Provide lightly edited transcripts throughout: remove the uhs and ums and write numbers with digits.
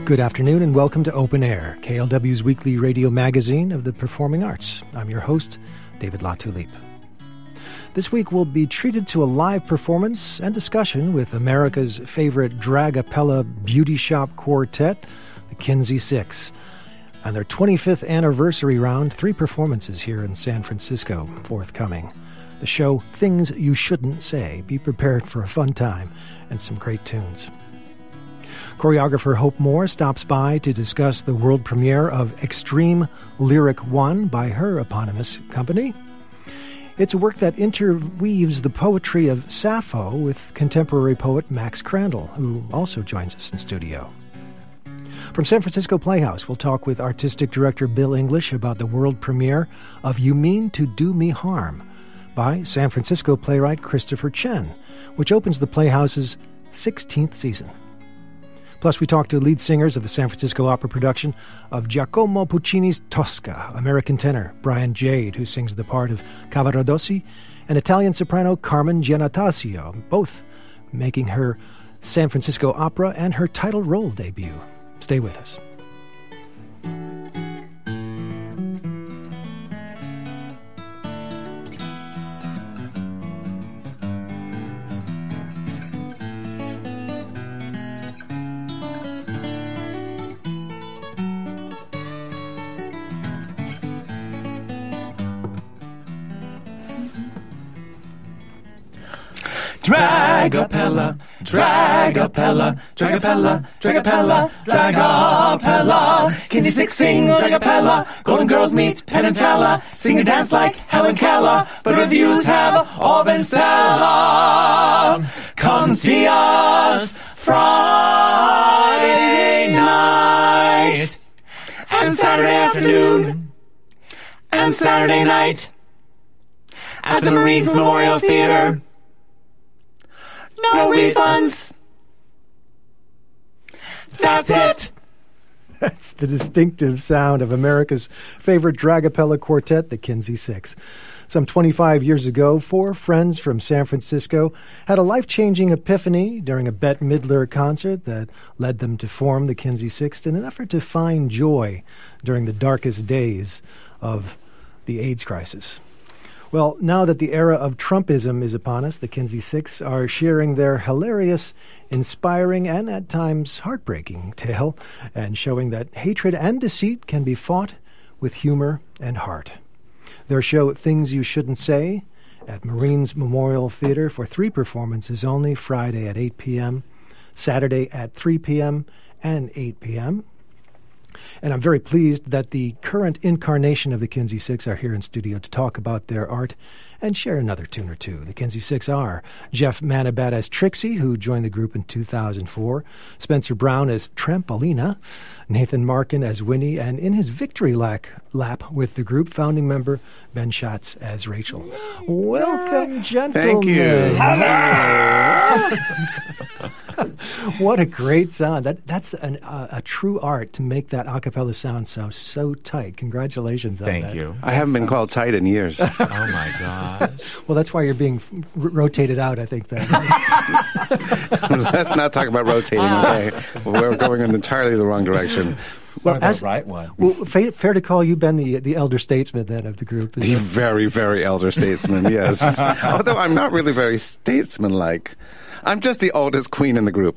Good afternoon and welcome to Open Air, KLW's weekly radio magazine of the performing arts. I'm your host, David Latulippe. This week we'll be treated to a live performance and discussion with America's favorite drag-a-pella beauty shop quartet, the Kinsey Six. On their 25th anniversary round, 3 performances here in San Francisco forthcoming. The show Things You Shouldn't Say. Be prepared for a fun time and some great tunes. Choreographer Hope Moore stops by to discuss the world premiere of Extreme Lyric 1 by her eponymous company. It's a work that interweaves the poetry of Sappho with contemporary poet Max Crandall, who also joins us in studio. From San Francisco Playhouse, we'll talk with artistic director Bill English about the world premiere of You Mean to Do Me Harm by San Francisco playwright Christopher Chen, which opens the Playhouse's 16th season. Plus, we talk to lead singers of the San Francisco opera production of Giacomo Puccini's Tosca, American tenor Brian Jade, who sings the part of Cavaradossi, and Italian soprano Carmen Giannattasio, both making her San Francisco opera and her title role debut. Stay with us. Drag-a-pella, drag-a-pella, drag-a-pella, drag-a-pella, drag-a-pella. Kinsey Six sing drag-a-pella. Golden Girls meet Penn and Teller. Sing and dance like Helen Keller. But reviews have all been stellar. Come see us Friday night and Saturday afternoon and Saturday night at the Marines Memorial Theater. No refunds. That's it. That's the distinctive sound of America's favorite drag-a-pella quartet, the Kinsey Six. Some 25 years ago, 4 friends from San Francisco had a life-changing epiphany during a Bette Midler concert that led them to form the Kinsey Six in an effort to find joy during the darkest days of the AIDS crisis. Well, now that the era of Trumpism is upon us, the Kinsey Six are sharing their hilarious, inspiring, and at times heartbreaking tale, and showing that hatred and deceit can be fought with humor and heart. Their show, Things You Shouldn't Say, at Marines Memorial Theater for 3 performances only, Friday at 8 p.m., Saturday at 3 p.m., and 8 p.m., and I'm very pleased that the current incarnation of the Kinsey Six are here in studio to talk about their art and share another tune or two. The Kinsey Six are Jeff Manabat as Trixie, who joined the group in 2004, Spencer Brown as Trampolina, Nathan Markin as Winnie, and in his victory lap with the group, founding member Ben Schatz as Rachel. Welcome, gentlemen. Thank you. Hello. What a great sound. That's a true art to make that a cappella sound so tight. Congratulations on that. Thank you. I haven't been called tight in years. Oh, my gosh. Well, that's why you're being rotated out, I think. Then. Let's not talk about rotating, okay? We're going in entirely the wrong direction. Well, the right one. Well, fair to call you, Ben, the elder statesman then of the group. The very, very elder statesman, yes. Although I'm not really very statesman-like. I'm just the oldest queen in the group.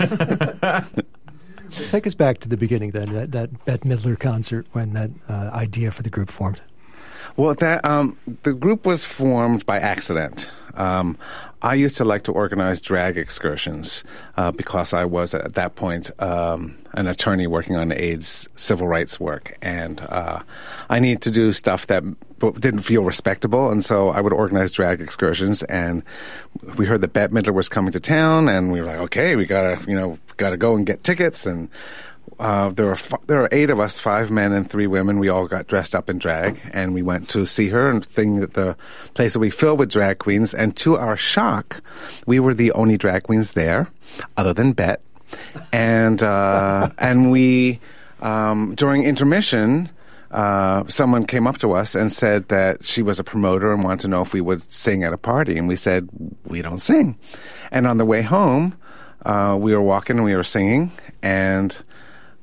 Take us back to the beginning then, that Bette Midler concert when that idea for the group formed. Well, the group was formed by accident. I used to like to organize drag excursions because I was, at that point, an attorney working on AIDS civil rights work. And I needed to do stuff that didn't feel respectable. And so I would organize drag excursions. And we heard that Bette Midler was coming to town. And we were like, okay, we gotta go and get tickets. And there were 8 of us, 5 men and 3 women. We all got dressed up in drag, and we went to see her and think that the place would be filled with drag queens. And to our shock, we were the only drag queens there, other than Bette. And we during intermission, someone came up to us and said that she was a promoter and wanted to know if we would sing at a party. And we said, we don't sing. And on the way home, we were walking and we were singing, and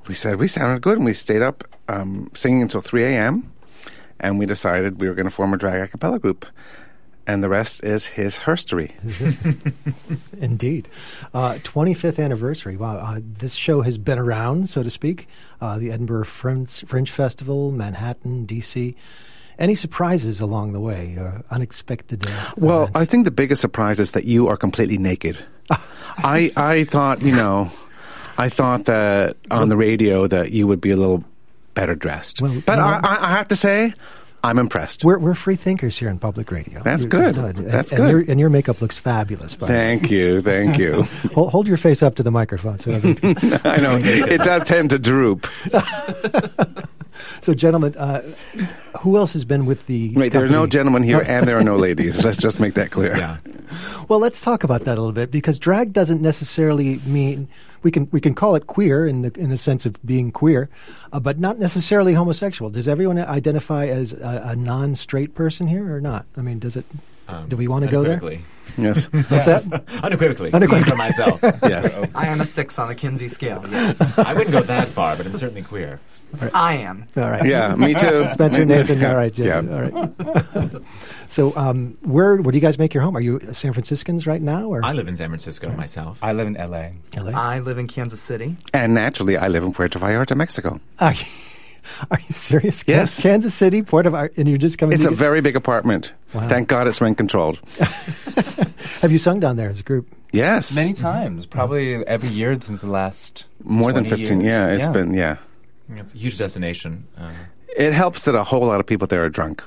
we said we sounded good, and we stayed up singing until 3 a.m., and we decided we were going to form a drag a cappella group. And the rest is his herstory. Indeed. 25th anniversary. Wow. This show has been around, so to speak. The Edinburgh Fringe Festival, Manhattan, D.C. Any surprises along the way? Unexpected Well, events? I think the biggest surprise is that you are completely naked. I thought, I thought that on the radio that you would be a little better dressed. Well, but I have to say, I'm impressed. We're free thinkers here in public radio. That's good. That's good. And your makeup looks fabulous. Thank you. Hold your face up to the microphone. So I know. It does tend to droop. So, gentlemen, who else has been with the Wait, there are no company? gentlemen here and there are no ladies. Let's just make that clear. Yeah. Well, let's talk about that a little bit, because drag doesn't necessarily mean we can call it queer in the sense of being queer, but not necessarily homosexual. Does everyone identify as a non-straight person here or not? I mean, does it? Do we want to go there? Yes. What's that? Unequivocally. Speaking for myself. Yes. I am a 6 on the Kinsey scale, yes. I wouldn't go that far, but I'm certainly queer. I am. All right. Yeah, me too. Spencer, Nathan, all right. Yeah. All right. So, where do you guys make your home? Are you San Franciscans right now? Or? I live in San Francisco myself. I live in LA. LA? I live in Kansas City. And naturally, I live in Puerto Vallarta, Mexico. Are you serious? Yes. Kansas City, Port of and you're just coming. It's a very big apartment. Wow. Thank God it's rent controlled. Have you sung down there as a group? Yes. Many times, probably every year since the last More than 20 15. years. Yeah, it's been, It's a huge destination. It helps that a whole lot of people there are drunk.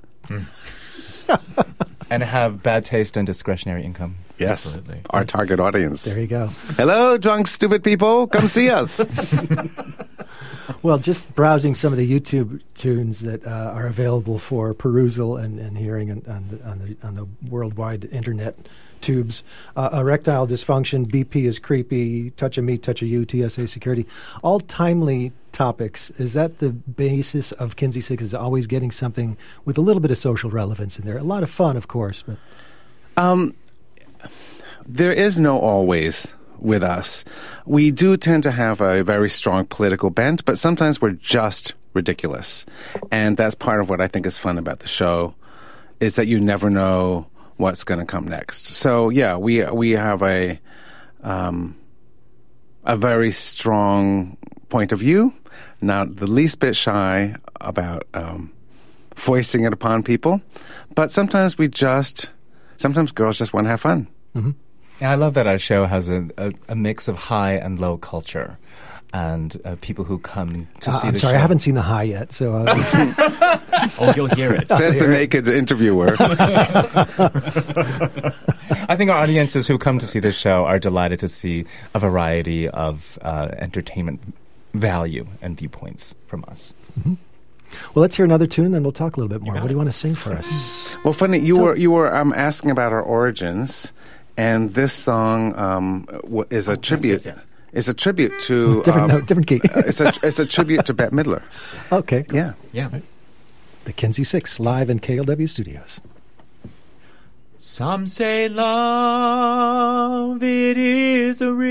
And have bad taste and discretionary income. Yes. Absolutely. Our target audience. There you go. Hello, drunk, stupid people. Come see us. Well, just browsing some of the YouTube tunes that are available for perusal and hearing on the worldwide internet tubes. Erectile dysfunction, BP is creepy, touch of me, touch of you, TSA security, all timely topics. Is that the basis of Kinsey Six, is always getting something with a little bit of social relevance in there? A lot of fun, of course, but There is no always with us. We do tend to have a very strong political bent, but sometimes we're just ridiculous. And that's part of what I think is fun about the show, is that you never know what's going to come next. So yeah, we have a very strong point of view, not the least bit shy about foisting it upon people, but sometimes girls just want to have fun. Mm-hmm. I love that our show has a mix of high and low culture, and people who come to see I'm the sorry, show. I haven't seen the high yet, so Oh, you'll hear it. Says the naked interviewer. I think our audiences who come to see this show are delighted to see a variety of entertainment value and viewpoints from us. Mm-hmm. Well, let's hear another tune, then we'll talk a little bit more. What do you want to sing for us? Well, funny, you were asking about our origins, and this song is a tribute. yes. It's a tribute to different key. it's a tribute to Bette Midler. Okay. Yeah. Yeah. The Kinsey Six, live in KLW Studios. Some say love, it is a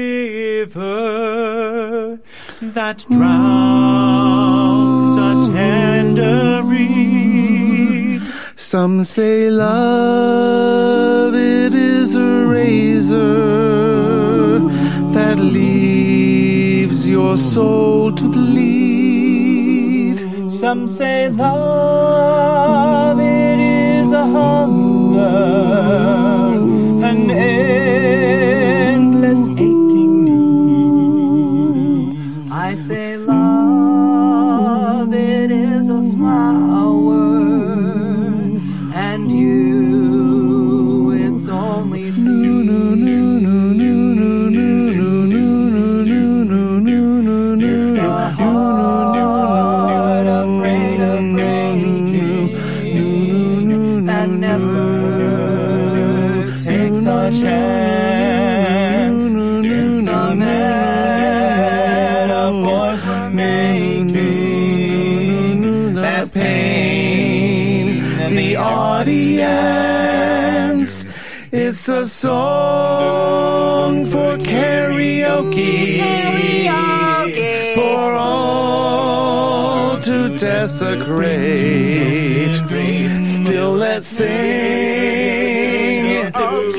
river that drowns a tender reed. Some say love, it is a razor that leaves your soul to bleed. Some say love, it is a hunger, an endless aching need. I say love, it is a flower, and you, it's only seed. It's the heart afraid of breaking that never takes a chance. It's the metaphors we're making that pain the audience. It's a song for karaoke. for all to desecrate. Still let's sing.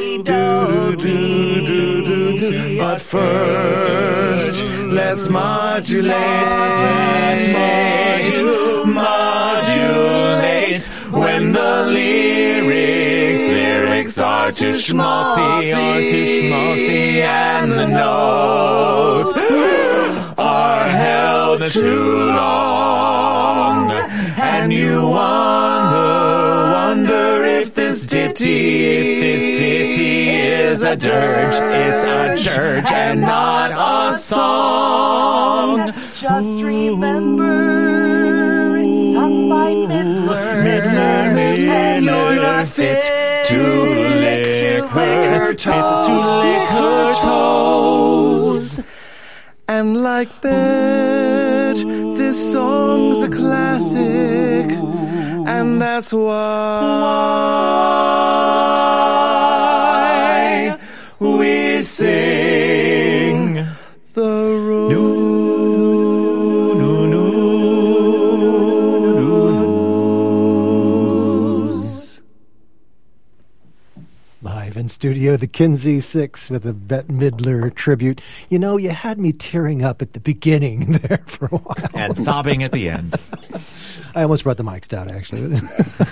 But first, let's modulate. Modulate when the lyrics are too schmaltzy, and the notes are held too long, and you wonder if this ditty is a dirge. It's a dirge and not a song. Just remember, it's sung by Midler. Midler fit to lick her toes. And like Bet, this song's a classic, and that's why we sing the rose. Live in studio, the Kinsey Six with a Bette Midler tribute. You know, you had me tearing up at the beginning there for a while. And sobbing at the end. I almost brought the mics down, actually.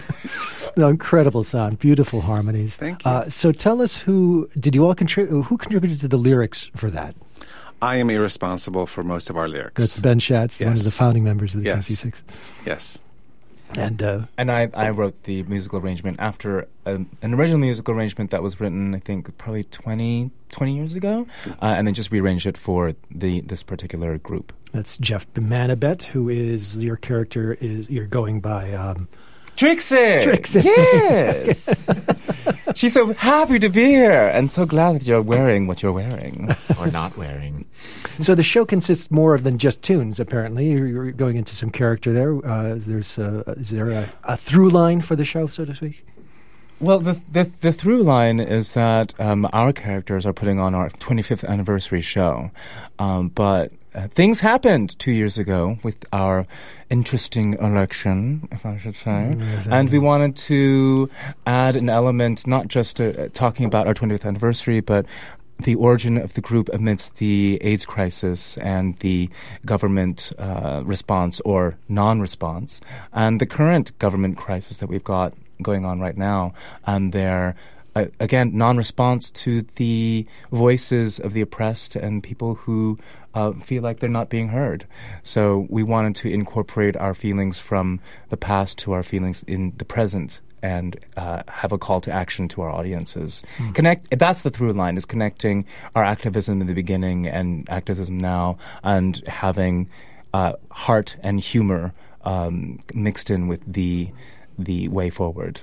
No, incredible sound, beautiful harmonies. Thank you. So tell us, who contributed to the lyrics for that? I am irresponsible for most of our lyrics. That's Ben Schatz, one of the Yes. founding members of the Yes. Kinsey Six. Yes. And I wrote the musical arrangement after an original musical arrangement that was written, I think, probably 20 years ago, and then just rearranged it for this particular group. that's Jeff Manabet, who is your character. You're going by Trixie! Trixie. Yes! She's so happy to be here and so glad that you're wearing what you're wearing. Or not wearing. So the show consists more than just tunes, apparently. You're going into some character there. Is there a through line for the show, so to speak? Well, the through line is that our characters are putting on our 25th anniversary show. But things happened 2 years ago with our interesting election, if I should say. And we wanted to add an element, not just talking about our 25th anniversary, but the origin of the group amidst the AIDS crisis and the government response or non-response, and the current government crisis that we've got going on right now, and their again, non-response to the voices of the oppressed and people who feel like they're not being heard. So we wanted to incorporate our feelings from the past to our feelings in the present and have a call to action to our audiences. That's the through line, is connecting our activism in the beginning and activism now, and having heart and humor mixed in with the way forward.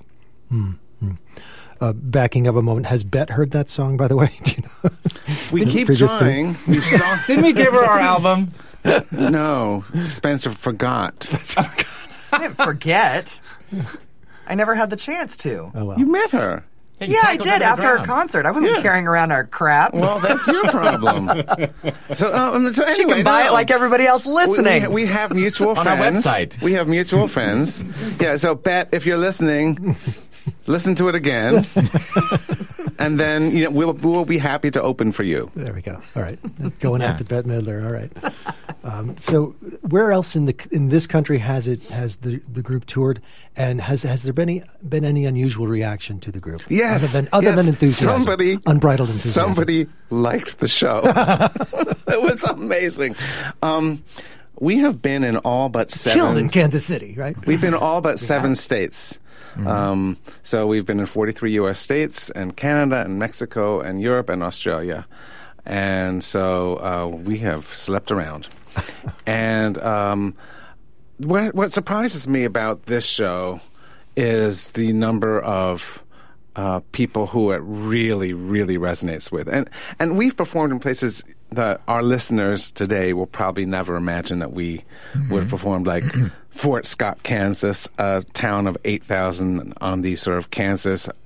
Backing up a moment, has Bet heard that song, by the way? Do you know? We keep Previous to- trying. We've stopped. Didn't we give her our album? No, Spencer forgot. I didn't forget. I never had the chance to. Oh, well. You met her. Yeah, I did after her concert. I wasn't carrying around our crap. Well, that's your problem. So anyway, she can buy it like everybody else listening. We have mutual On our friends. website. We have mutual friends. Yeah, so Bet, if you're listening, listen to it again. And then we'll be happy to open for you. There we go. All right, going out to Bette Midler. All right. So, where else in this country has the group toured, and has there been any unusual reaction to the group? Yes, other than enthusiasm, unbridled enthusiasm. Somebody liked the show. It was amazing. We have been in all but 7. Killed in Kansas City, right? We've been in all but 7 states. So we've been in 43 U.S. states, and Canada, and Mexico, and Europe, and Australia. And so we have slept around. And what surprises me about this show is the number of people who it really, really resonates with. And we've performed in places that our listeners today will probably never imagine that we would have performed, like Fort Scott, Kansas, a town of 8,000 on the sort of Kansas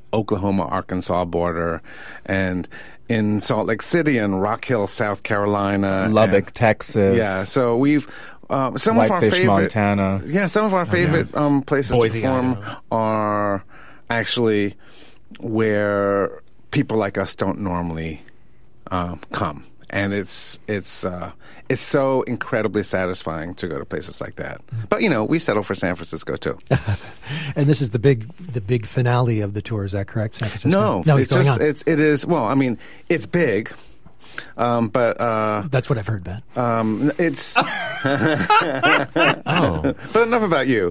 Oklahoma-Arkansas border, and in Salt Lake City and Rock Hill, South Carolina. Lubbock, Texas. Yeah, so we've... some of our Whitefish, favorite, Montana. Yeah, some of our favorite places Boise, to perform Idaho. are actually where people like us don't normally come, and it's so incredibly satisfying to go to places like that. But we settle for San Francisco too. And this is the big finale of the tour. Is that correct, San Francisco? No, it's it's going just on. it is. Well, I mean, it's big. But That's what I've heard, Ben. it's Oh. but enough about you.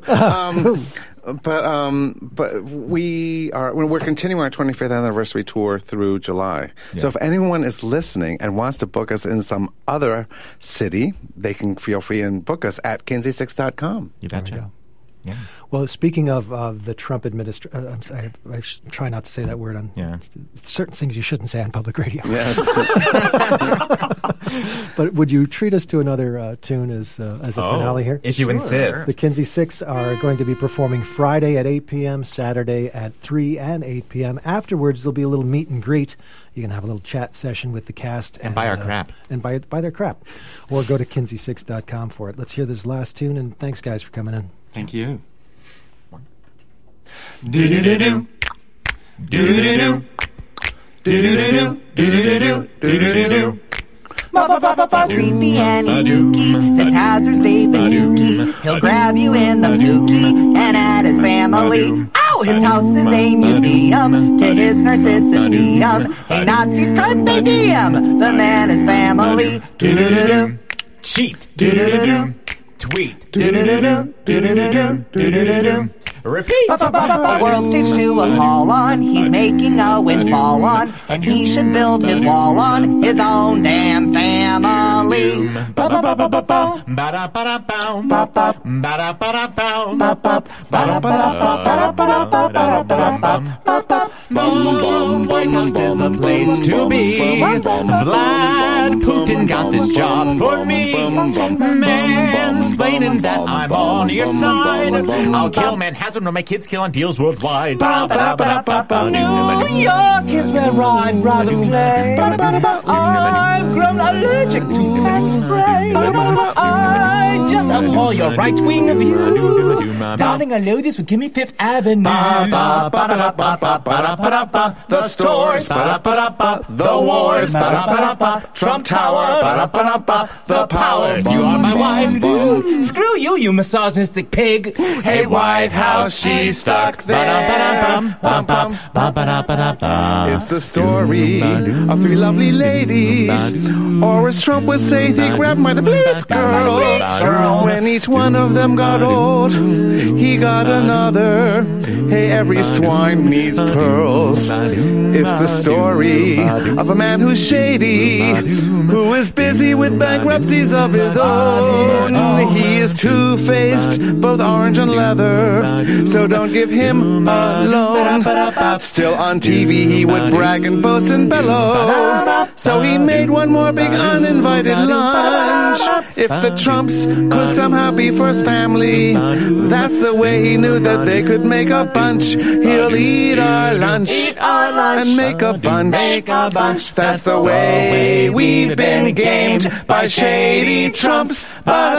But we're continuing our 25th anniversary tour through July. So if anyone is listening and wants to book us in some other city, they can feel free and book us at kinsey6.com. You There we betcha. go. Yeah. Well, speaking of the Trump administration, I try not to say that word on certain things you shouldn't say on public radio. Yes. But would you treat us to another tune as a finale here? If you insist. The Kinsey Six are going to be performing Friday at 8 p.m., Saturday at 3 and 8 p.m. Afterwards, there'll be a little meet and greet. You can have a little chat session with the cast. And buy our crap. And buy their crap. Or go to kinsey6.com for it. Let's hear this last tune, and thanks, guys, for coming in. Thank you. Do-do-do-do. Do-do-do-do. Do-do-do-do. Do-do-do-do. Do-do-do-do. Creepy and he's spooky. This hazard's David Dookie. He'll grab you in the dookie and at his family. Ow! His house is a museum to his narcissism. Hey, Nazis, carpe diem. The man is family. Do-do-do-do. Cheat. Do-do-do-do. Tweet. Do-do-do-do. Do-do-do-do. Do-do-do-do. Repeat. A world stage to a call on. He's making a windfall on. And he should build his wall on his own damn family. Ba-da-ba-da-bow. Ba-da-ba-da-bow. White House is the place to be. Vlad Putin got this job for me. Mansplaining that I'm on your side. I'll kill Manhattan or my kids kill on deals worldwide. New York is where I'd rather play. I've grown allergic to tan spray. I just abhor your right-wing views. Darling, I know this would give me Fifth Avenue. The stores, the wars, Trump Tower, the power. You are my wife. Screw you, you misogynistic pig. Hey, White House, she's stuck there. It's the story of three lovely ladies, or as Trump would say, they grabbed by the bleep girls. When each one of them got old, he got another. Hey, every swine needs pearls. It's the story of a man who's shady, who is busy with bankruptcies of his own. He is two-faced, both orange and leather, so don't give him a loan. Still on TV he would brag and boast and bellow, so he made one more big uninvited lunch. If the Trumps could somehow be first family, that's the way he knew that they could make a bunch. He'll eat our lunch and make a bunch. That's the way we've been gamed by shady Trumps.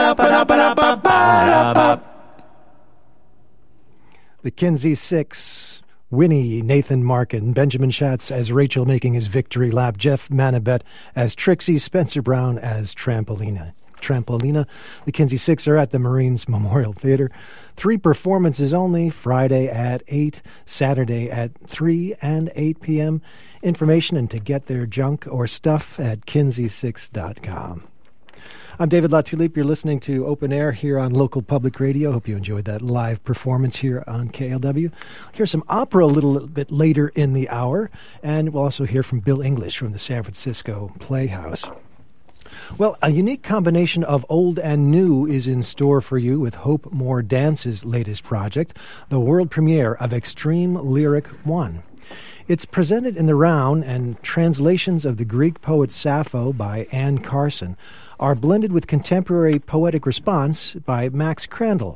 The Kinsey Six, Winnie, Nathan Markin, Benjamin Schatz as Rachel making his victory lap, Jeff Manabet as Trixie, Spencer Brown as Trampolina. The Kinsey Six are at the Marines Memorial Theater. 3 performances only, Friday at 8, Saturday at 3 and 8 p.m. Information and to get their junk or stuff at kinsey6.com. I'm David LaTulippe. You're listening to Open Air here on local public radio. Hope you enjoyed that live performance here on KLW. Here's some opera a little bit later in the hour, and we'll also hear from Bill English from the San Francisco Playhouse. Well, a unique combination of old and new is in store for you with Hope Moore Dance's latest project, the world premiere of Extreme Lyric 1. It's presented in the round, and translations of the Greek poet Sappho by Anne Carson are blended with contemporary poetic response by Max Crandall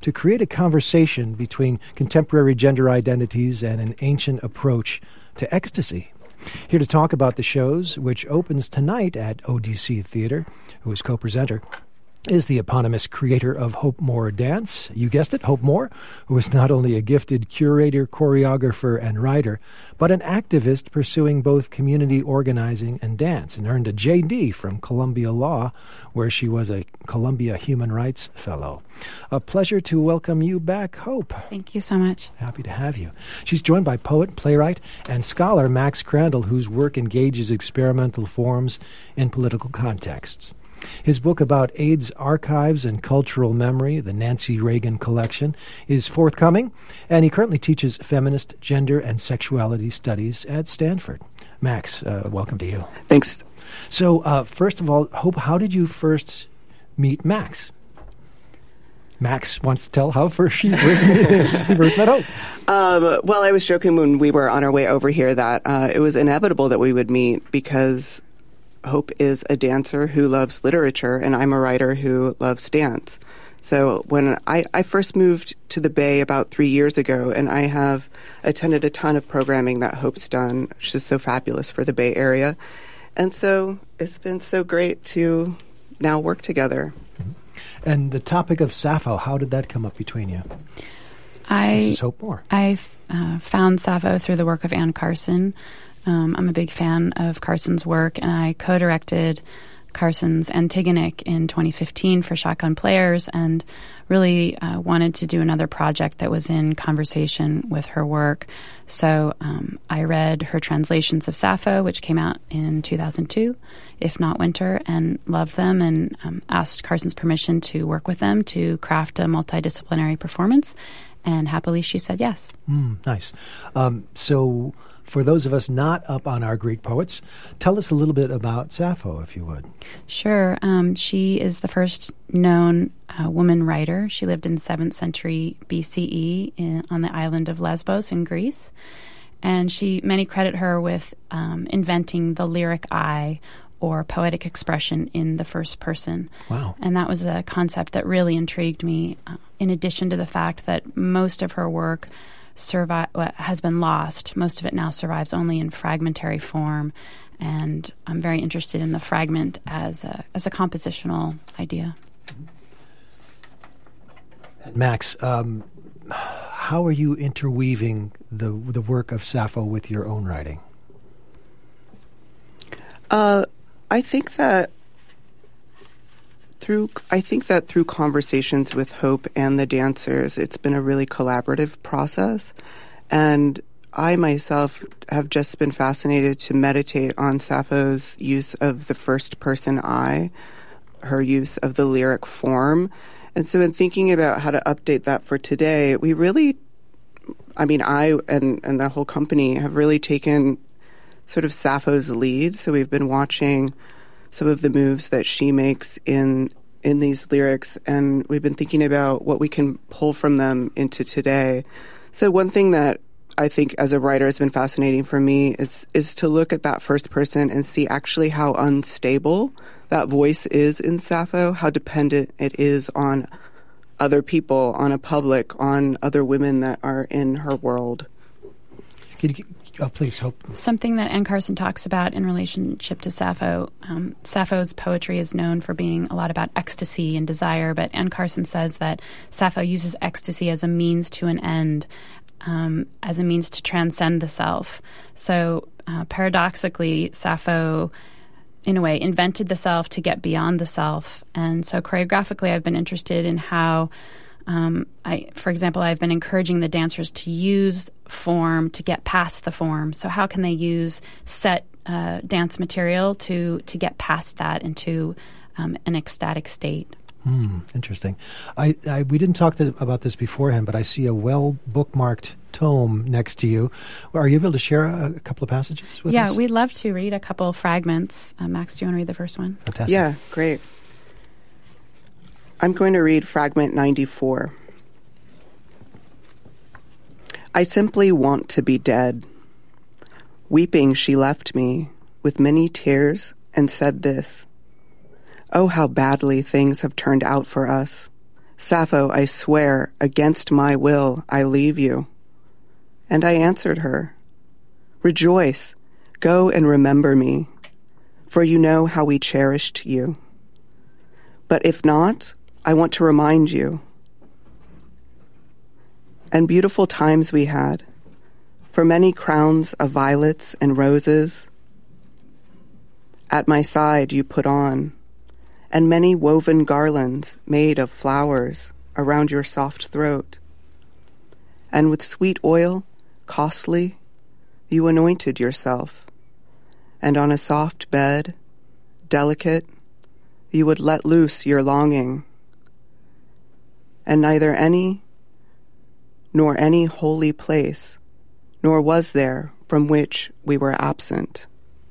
to create a conversation between contemporary gender identities and an ancient approach to ecstasy. Here to talk about the shows, which opens tonight at ODC Theater, who is co-presenter, is the eponymous creator of Hope Moore Dance. You guessed it, Hope Moore, who is not only a gifted curator, choreographer, and writer, but an activist pursuing both community organizing and dance, and earned a J.D. from Columbia Law, where she was a Columbia Human Rights Fellow. A pleasure to welcome you back, Hope. Thank you so much. Happy to have you. She's joined by poet, playwright, and scholar Max Crandall, whose work engages experimental forms in political contexts. His book about AIDS archives and cultural memory, the Nancy Reagan Collection, is forthcoming, and he currently teaches feminist gender and sexuality studies at Stanford. Max, welcome to you. Thanks. So, first of all, Hope, how did you first meet Max? Max wants to tell how he first met Hope. Well, I was joking when we were on our way over here that it was inevitable that we would meet because Hope is a dancer who loves literature, and I'm a writer who loves dance. So when I first moved to the Bay about 3 years ago, and I have attended a ton of programming that Hope's done, which is so fabulous for the Bay Area. And so it's been so great to now work together. And the topic of Sappho, how did that come up between you? This is Hope Moore. I found Sappho through the work of Anne Carson. I'm a big fan of Carson's work, and I co-directed Carson's Antigonic in 2015 for Shotgun Players, and really wanted to do another project that was in conversation with her work. So I read her translations of Sappho, which came out in 2002, If Not Winter, and loved them, and asked Carson's permission to work with them to craft a multidisciplinary performance, and happily she said yes. Nice. So for those of us not up on our Greek poets, tell us a little bit about Sappho, if you would. Sure. She is the first known woman writer. She lived in 7th century BCE on the island of Lesbos in Greece. And many credit her with inventing the lyric I, or poetic expression in the first person. Wow. And that was a concept that really intrigued me, in addition to the fact that most of her work has been lost. Most of it now survives only in fragmentary form, and I'm very interested in the fragment as a compositional idea. Max, how are you interweaving the work of Sappho with your own writing? I think that through conversations with Hope and the dancers, it's been a really collaborative process. And I myself have just been fascinated to meditate on Sappho's use of the first person I, her use of the lyric form. And so in thinking about how to update that for today, we really, I and the whole company have really taken sort of Sappho's lead. So we've been watching some of the moves that she makes in these lyrics, and we've been thinking about what we can pull from them into today. So one thing that I think as a writer has been fascinating for me is to look at that first person and see actually how unstable that voice is in Sappho, how dependent it is on other people, on a public, on other women that are in her world. Please, Hope. Something that Anne Carson talks about in relationship to Sappho. Sappho's poetry is known for being a lot about ecstasy and desire, but Anne Carson says that Sappho uses ecstasy as a means to an end, as a means to transcend the self. So paradoxically, Sappho, in a way, invented the self to get beyond the self. And so choreographically, I've been interested in how for example, I've been encouraging the dancers to use form to get past the form. So how can they use set dance material to get past that into an ecstatic state? Interesting. We didn't talk about this beforehand, but I see a well-bookmarked tome next to you. Are you able to share a couple of passages with us? Yeah, we'd love to read a couple of fragments. Max, do you want to read the first one? Fantastic. Yeah, great. I'm going to read fragment 94. I simply want to be dead. Weeping, she left me with many tears and said this: "Oh, how badly things have turned out for us. Sappho, I swear, against my will, I leave you. And I answered her, rejoice, go and remember me, for you know how we cherished you. But if not, I want to remind you. And beautiful times we had, for many crowns of violets and roses. At my side you put on, and many woven garlands made of flowers around your soft throat. And with sweet oil, costly, you anointed yourself, and on a soft bed, delicate, you would let loose your longing. And neither any nor any holy place, nor was there from which we were absent.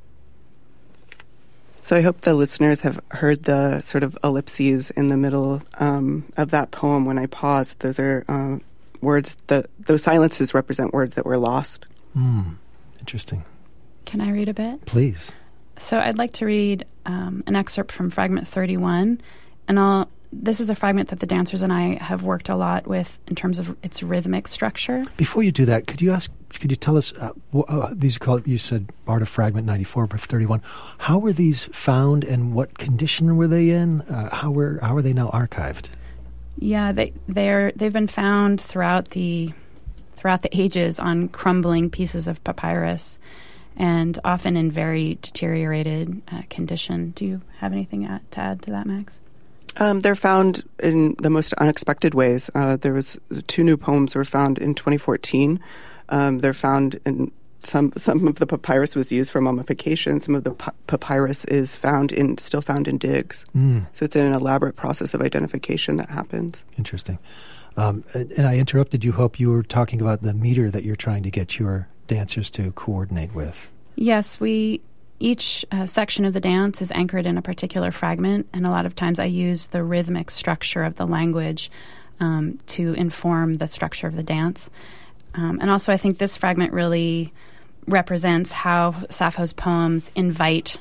So I hope the listeners have heard the sort of ellipses in the middle of that poem when I paused. Those are words those silences represent words that were lost. Interesting. Can I read a bit? Please. So I'd like to read an excerpt from fragment 31, and this is a fragment that the dancers and I have worked a lot with in terms of its rhythmic structure. Before you do that, could you tell us, these are called, you said Barda Fragment 94, 31. How were these found and what condition were they in? How are they now archived? Yeah, they've been found throughout the ages on crumbling pieces of papyrus, and often in very deteriorated condition. Do you have anything to add to that, Max? They're found in the most unexpected ways. There was 2 new poems were found in 2014. They're found in some of the papyrus was used for mummification. Some of the papyrus is still found in digs. So it's an elaborate process of identification that happens. Interesting. And I interrupted you, Hope. You were talking about the meter that you're trying to get your dancers to coordinate with. Yes, each section of the dance is anchored in a particular fragment, and a lot of times I use the rhythmic structure of the language to inform the structure of the dance. And also I think this fragment really represents how Sappho's poems invite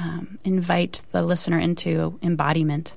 the listener into embodiment.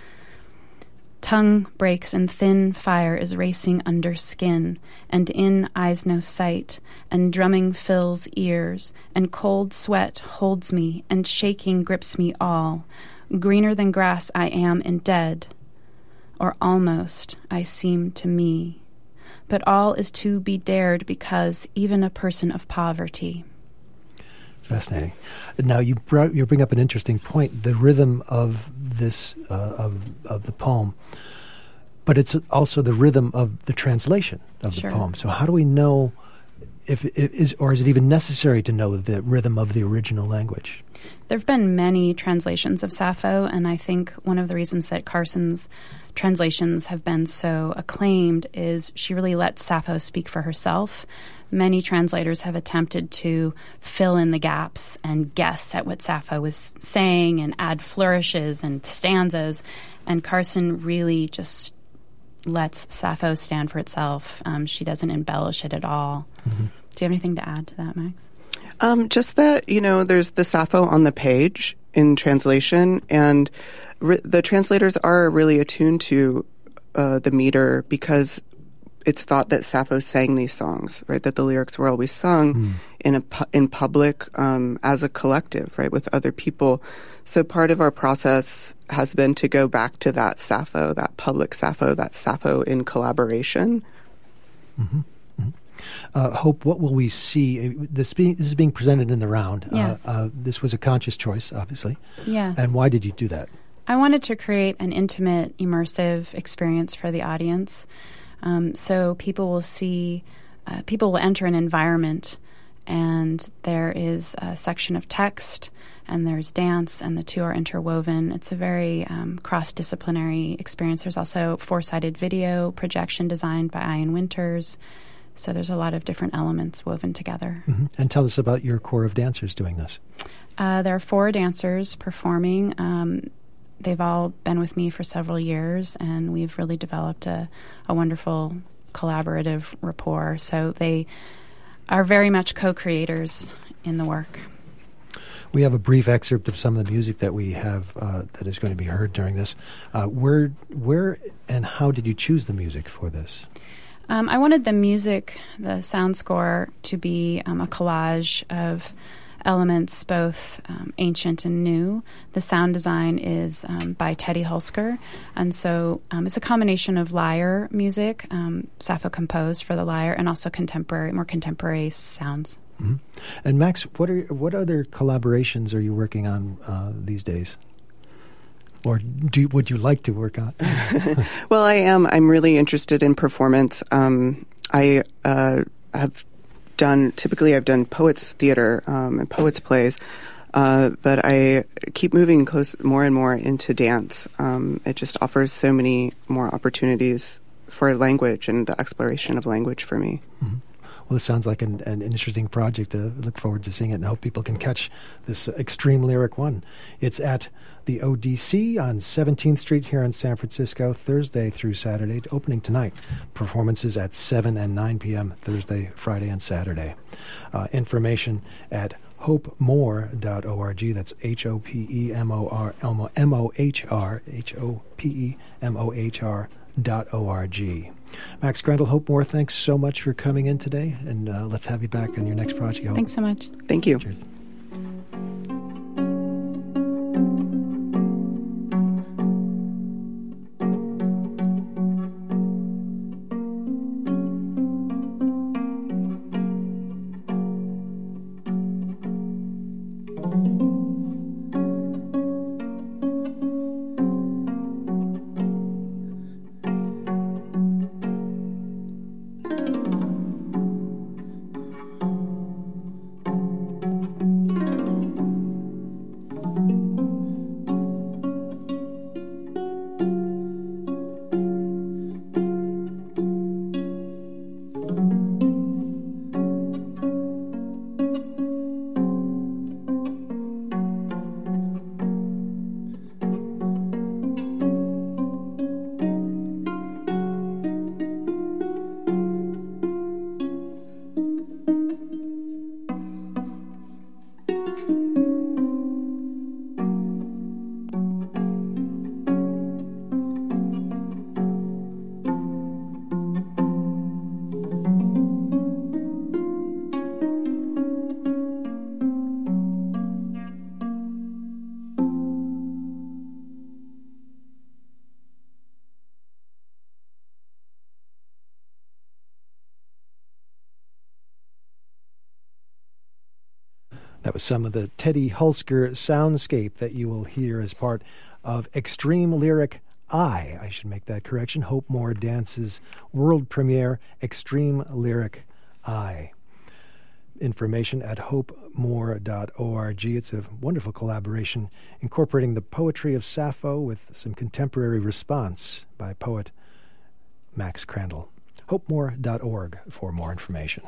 Tongue breaks and thin fire is racing under skin, and in eyes no sight, and drumming fills ears, and cold sweat holds me, and shaking grips me all. Greener than grass I am and dead, or almost I seem to me. But all is to be dared because even a person of poverty. Fascinating. Now you bring up an interesting point: the rhythm of this of the poem, but it's also the rhythm of the translation of the poem. So how do we know if it is, or is it even necessary to know the rhythm of the original language? There have been many translations of Sappho, and I think one of the reasons that Carson's translations have been so acclaimed is she really lets Sappho speak for herself. Many translators have attempted to fill in the gaps and guess at what Sappho was saying and add flourishes and stanzas, and Carson really just lets Sappho stand for itself. She doesn't embellish it at all. Do you have anything to add to that, Max? Just that, there's the Sappho on the page in translation, and the translators are really attuned to the meter because it's thought that Sappho sang these songs, right? That the lyrics were always sung in public as a collective, right, with other people. So part of our process has been to go back to that Sappho, that public Sappho, that Sappho in collaboration. Hope, what will we see? This is being presented in the round. Yes. This was a conscious choice, obviously. Yes. And why did you do that? I wanted to create an intimate, immersive experience for the audience. So people will enter an environment, and there is a section of text, and there's dance, and the two are interwoven. It's a very cross-disciplinary experience. There's also four-sided video projection designed by Ian Winters. So there's a lot of different elements woven together. And tell us about your core of dancers doing this. There are 4 dancers performing. They've all been with me for several years, and we've really developed a wonderful collaborative rapport. So they are very much co-creators in the work. We have a brief excerpt of some of the music that we have that is going to be heard during this. Where and how did you choose the music for this? I wanted the music, the sound score, to be a collage of elements, both ancient and new. The sound design is by Teddy Hulsker, and so it's a combination of lyre music, Sappho composed for the lyre, and also more contemporary sounds. Mm-hmm. And Max, what other collaborations are you working on these days? Or would you like to work on? Well, I am. I'm really interested in performance. I have typically I've done poets theater and poets plays, but I keep moving more and more into dance. It just offers so many more opportunities for language and the exploration of language for me. Mm-hmm. Well, this sounds like an interesting project. Look forward to seeing it and hope people can catch this Extreme Lyric One. It's at the ODC on 17th Street here in San Francisco, Thursday through Saturday, opening tonight. Performances at 7 and 9 p.m. Thursday, Friday, and Saturday. Information at hopemore.org. That's HOPEMOR, HOPEMOHR.org. Max Crandall, Hope More, thanks so much for coming in today, and let's have you back on your next project. Hope. Thanks so much. Thank you. Cheers. That was some of the Teddy Hulsker soundscape that you will hear as part of Extreme Lyric I should make that correction, Hope More Dance's world premiere, Extreme Lyric I. Information at hopemore.org. It's a wonderful collaboration incorporating the poetry of Sappho with some contemporary response by poet Max Crandall. hopemore.org for more information.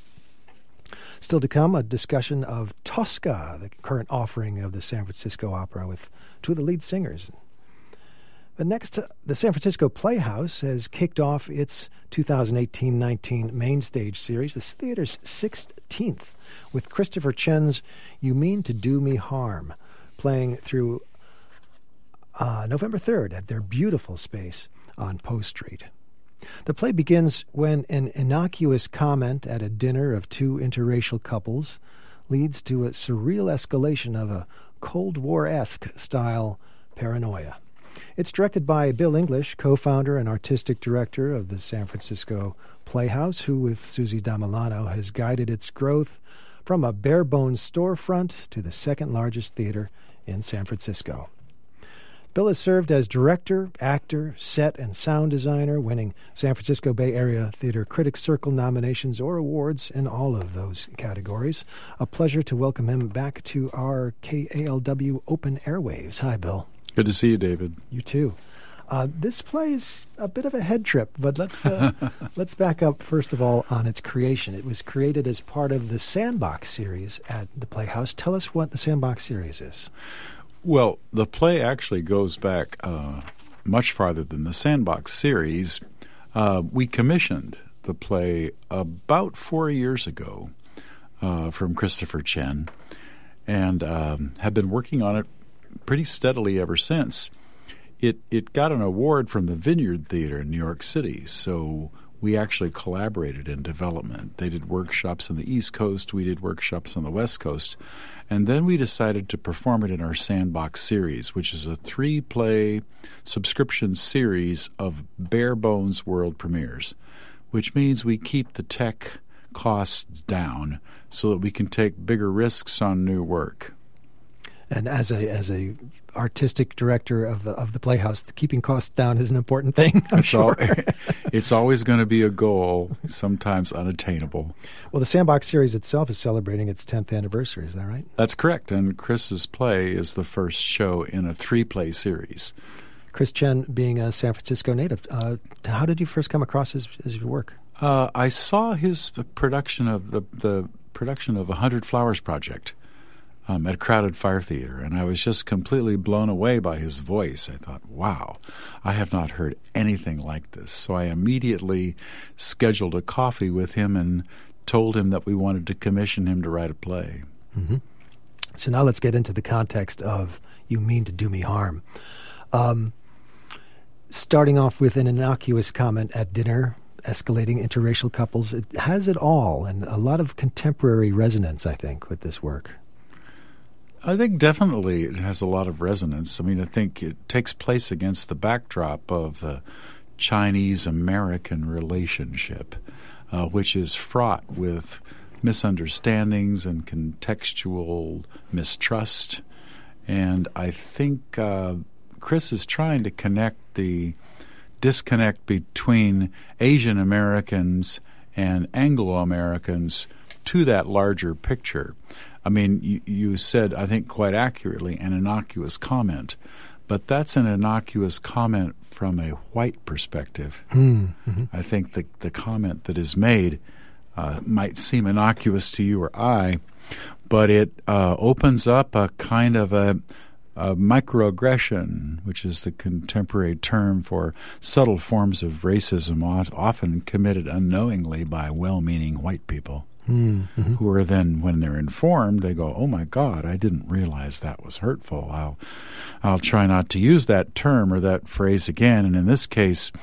Still to come, a discussion of Tosca, the current offering of the San Francisco Opera, with two of the lead singers. But next, the San Francisco Playhouse has kicked off its 2018-19 main stage series, the theater's 16th, with Christopher Chen's You Mean to Do Me Harm, playing through November 3rd at their beautiful space on Post Street. The play begins when an innocuous comment at a dinner of two interracial couples leads to a surreal escalation of a Cold War-esque style paranoia. It's directed by Bill English, co-founder and artistic director of the San Francisco Playhouse, who, with Susie Damilano, has guided its growth from a bare-bones storefront to the second-largest theater in San Francisco. Bill has served as director, actor, set, and sound designer, winning San Francisco Bay Area Theater Critics Circle nominations or awards in all of those categories. A pleasure to welcome him back to our KALW Open Airwaves. Hi, Bill. Good to see you, David. You too. This play is a bit of a head trip, but let's back up first of all on its creation. It was created as part of the Sandbox series at the Playhouse. Tell us what the Sandbox series is. Well, the play actually goes back much farther than the Sandbox series. We commissioned the play about 4 years ago from Christopher Chen, and have been working on it pretty steadily ever since. It got an award from the Vineyard Theater in New York City, so we actually collaborated in development. They did workshops on the East Coast, we did workshops on the West Coast, and then we decided to perform it in our Sandbox series, which is a 3-play subscription series of bare bones world premieres, which means we keep the tech costs down so that we can take bigger risks on new work. And as a artistic director of the Playhouse, keeping costs down is an important thing, I'm sure. It's always going to be a goal, sometimes unattainable. Well, the Sandbox series itself is celebrating its 10th anniversary, is that right? That's correct, and Chris's play is the first show in a 3-play series. Chris Chen, being a San Francisco native, how did you first come across his work? I saw his production of the production of 100 Flowers Project at Crowded Fire Theater, and I was just completely blown away by his voice. I thought, wow, I have not heard anything like this. So I immediately scheduled a coffee with him and told him that we wanted to commission him to write a play. Mm-hmm. So now let's get into the context of You Mean to Do Me Harm. Starting off with an innocuous comment at dinner, escalating interracial couples, it has it all, and a lot of contemporary resonance, I think, with this work. I think definitely it has a lot of resonance. I mean, I think it takes place against the backdrop of the Chinese-American relationship, which is fraught with misunderstandings and contextual mistrust. And I think Chris is trying to connect the disconnect between Asian Americans and Anglo-Americans to that larger picture. I mean, you said, I think quite accurately, an innocuous comment, but that's an innocuous comment from a white perspective. Mm-hmm. I think the comment that is made might seem innocuous to you or I, but it opens up a kind of a microaggression, which is the contemporary term for subtle forms of racism often committed unknowingly by well-meaning white people. Mm-hmm. Who are then, when they're informed, they go, "Oh my God, I didn't realize that was hurtful. I'll try not to use that term or that phrase again." And in this case,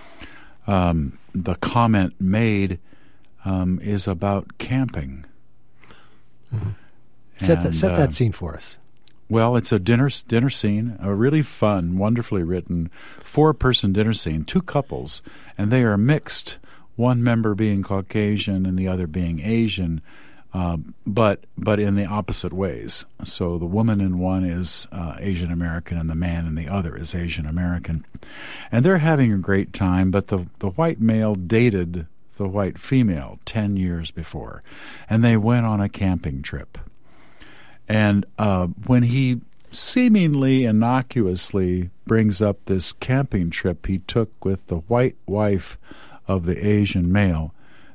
the comment made is about camping. Mm-hmm. Set that scene for us. Well, it's a dinner scene, a really fun, wonderfully written 4-person dinner scene, 2 couples, and they are mixed. One member being Caucasian and the other being Asian, but in the opposite ways. So the woman in one is Asian American and the man in the other is Asian American. And they're having a great time, but the white male dated the white female 10 years before, and they went on a camping trip. And when he seemingly innocuously brings up this camping trip he took with the white wife of the Asian male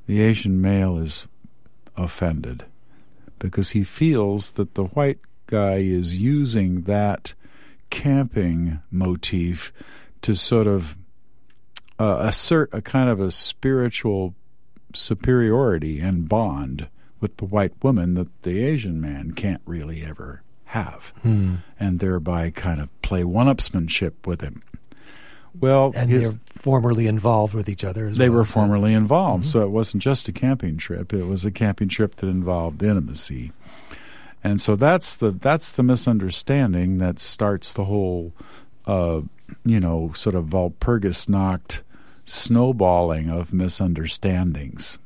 is offended because he feels that the white guy is using that camping motif to sort of assert a kind of a spiritual superiority and bond with the white woman that the Asian man can't really ever have, and thereby kind of play one-upsmanship with him. Well, and they're formerly involved with each other. They were formerly involved, so it wasn't just a camping trip. It was a camping trip that involved intimacy, and so that's the misunderstanding that starts the whole, sort of Walpurgis-Nacht snowballing of misunderstandings.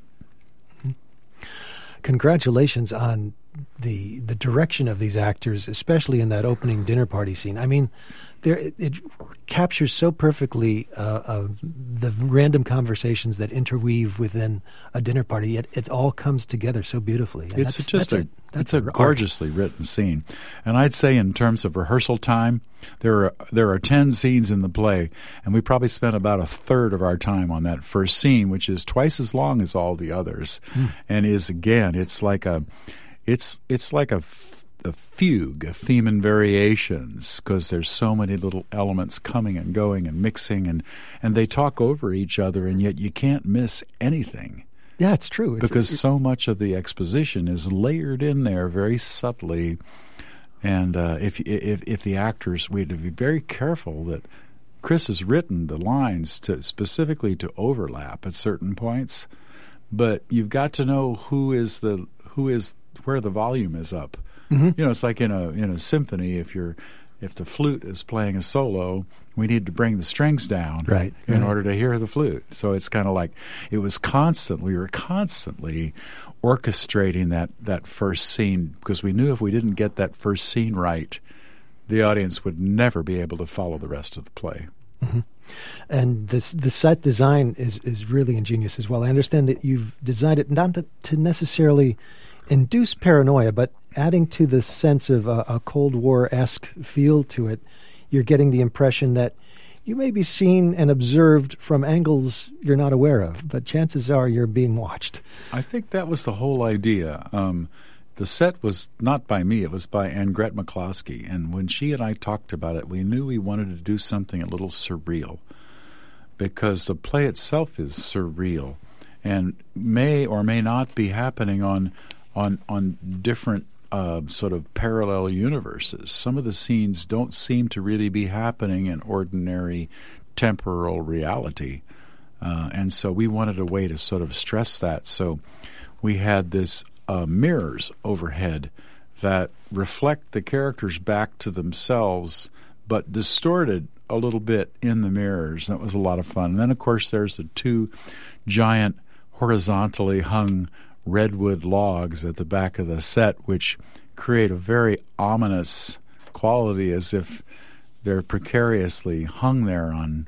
Congratulations on the direction of these actors, especially in that opening dinner party scene. I mean, it captures so perfectly the random conversations that interweave within a dinner party. Yet it all comes together so beautifully. And it's a gorgeously written scene. And I'd say in terms of rehearsal time, there are 10 scenes in the play, and we probably spent about a third of our time on that first scene, which is twice as long as all the others, and is again, it's like a fugue, a theme and variations, because there's so many little elements coming and going and mixing, and they talk over each other, and yet you can't miss anything. Yeah, it's true. Because so much of the exposition is layered in there very subtly And if the actors, we had to be very careful that Chris has written the lines specifically to overlap at certain points, but you've got to know who is where the volume is up. You know, it's like in a symphony. If the flute is playing a solo, we need to bring the strings down in order to hear the flute. So it's kind of like we were constantly orchestrating that first scene, because we knew if we didn't get that first scene right, the audience would never be able to follow the rest of the play. And the set design is really ingenious as well. I understand that you've designed it not to necessarily induce paranoia, but adding to the sense of a Cold War-esque feel to it. You're getting the impression that you may be seen and observed from angles you're not aware of, but chances are you're being watched. I think that was the whole idea. The set was not by me, it was by Anngrette McCloskey, and when she and I talked about it, we knew we wanted to do something a little surreal, because the play itself is surreal and may or may not be happening on different sort of parallel universes. Some of the scenes don't seem to really be happening in ordinary temporal reality. And so we wanted a way to sort of stress that. So we had this mirrors overhead that reflect the characters back to themselves, but distorted a little bit in the mirrors. That was a lot of fun. And then, of course, there's the two giant horizontally hung redwood logs at the back of the set, which create a very ominous quality, as if they're precariously hung there on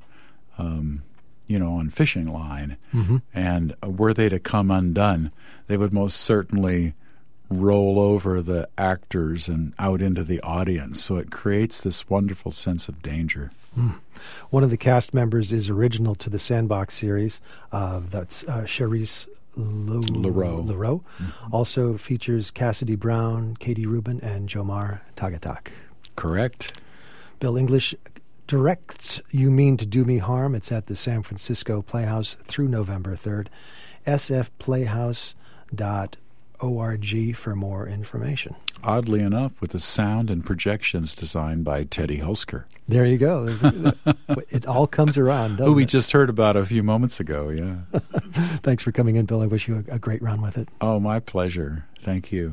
fishing line. And were they to come undone, they would most certainly roll over the actors and out into the audience. So it creates this wonderful sense of danger. One of the cast members is original to the Sandbox series. That's Charisse Leroux. Also features Cassidy Brown, Katie Rubin, and Jomar Tagatak. Correct. Bill English directs You Mean to Do Me Harm. It's at the San Francisco Playhouse through November 3rd. sfplayhouse.org for more information. Oddly enough, with the sound and projections designed by Teddy Hulsker. There you go. It all comes around, doesn't Who we it? just heard about a few moments ago, yeah. Thanks for coming in, Bill. I wish you a great run with it. Oh, my pleasure. Thank you.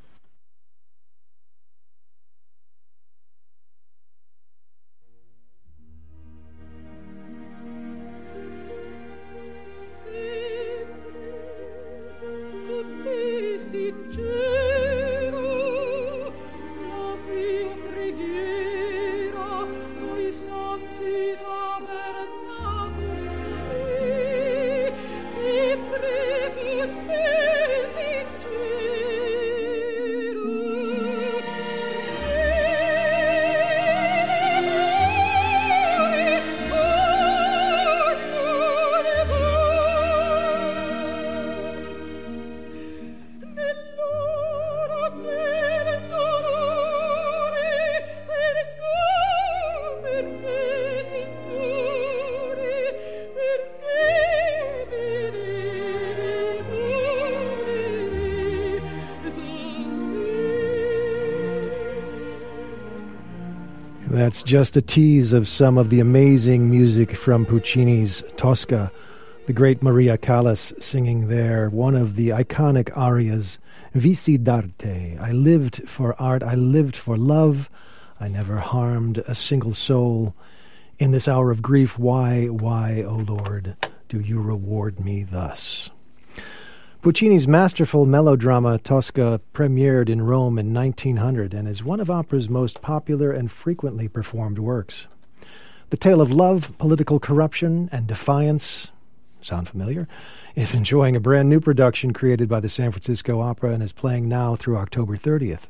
That's just a tease of some of the amazing music from Puccini's Tosca. The great Maria Callas singing there one of the iconic arias, Visi d'arte. I lived for art, I lived for love, I never harmed a single soul. In this hour of grief, why, O Lord, do you reward me thus? Puccini's masterful melodrama Tosca premiered in Rome in 1900 and is one of opera's most popular and frequently performed works. The tale of love, political corruption, and defiance, sound familiar, is enjoying a brand new production created by the San Francisco Opera and is playing now through October 30th.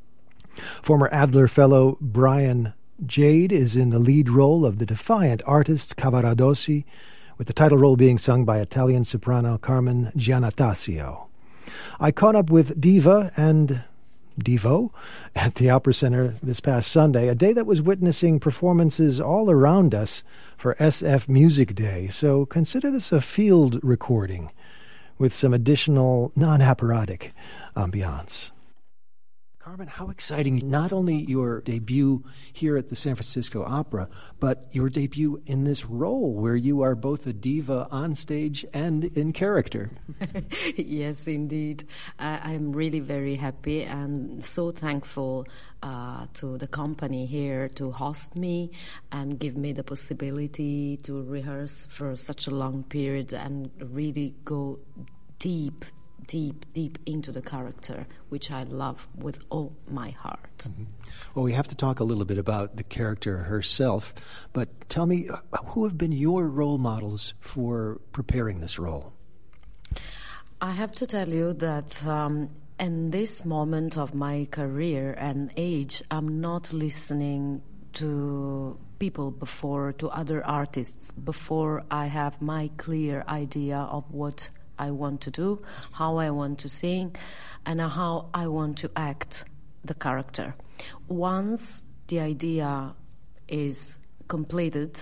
Former Adler Fellow Brian Jade is in the lead role of the defiant artist Cavaradossi, with the title role being sung by Italian soprano Carmen Giannattasio. I caught up with Diva and Devo at the Opera Center this past Sunday, a day that was witnessing performances all around us for SF Music Day, so consider this a field recording with some additional non-operatic ambiance. Carmen, how exciting, not only your debut here at the San Francisco Opera, but your debut in this role where you are both a diva on stage and in character. Yes, indeed. I'm really very happy and so thankful to the company here to host me and give me the possibility to rehearse for such a long period and really go deep into the character, which I love with all my heart. Mm-hmm. Well, we have to talk a little bit about the character herself, but tell me, who have been your role models for preparing this role? I have to tell you that in this moment of my career and age, I'm not listening to people before, to other artists, before I have my clear idea of what I want to do, how I want to sing, and how I want to act the character. Once the idea is completed,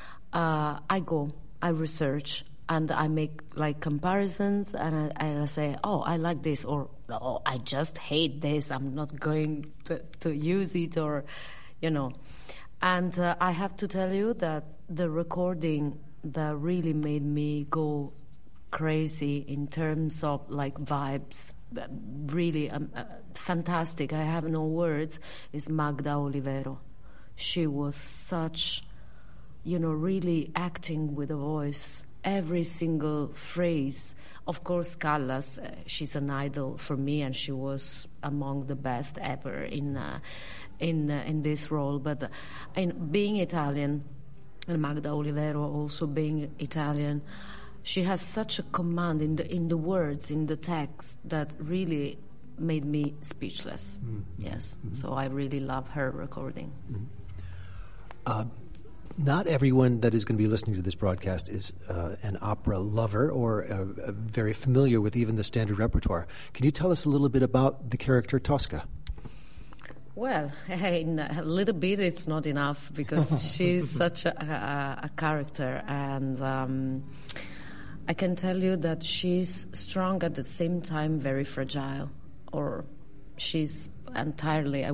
I research, and I make like comparisons, and I say, oh, I like this, or oh, I just hate this, I'm not going to use it, or, you know. And I have to tell you that the recording that really made me go crazy in terms of like vibes, really fantastic, I have no words, is Magda Olivero. She was such, really acting with a voice, every single phrase. Of course, Callas, she's an idol for me, and she was among the best ever in this role. But being Italian, and Magda Olivero also being Italian, she has such a command in the words, in the text, that really made me speechless. Mm-hmm. Yes, so I really love her recording. Mm-hmm. Not everyone that is going to be listening to this broadcast is an opera lover or very familiar with even the standard repertoire. Can you tell us a little bit about the character Tosca? Well, in a little bit it's not enough, because she's such a character, and I can tell you that she's strong at the same time very fragile, or she's entirely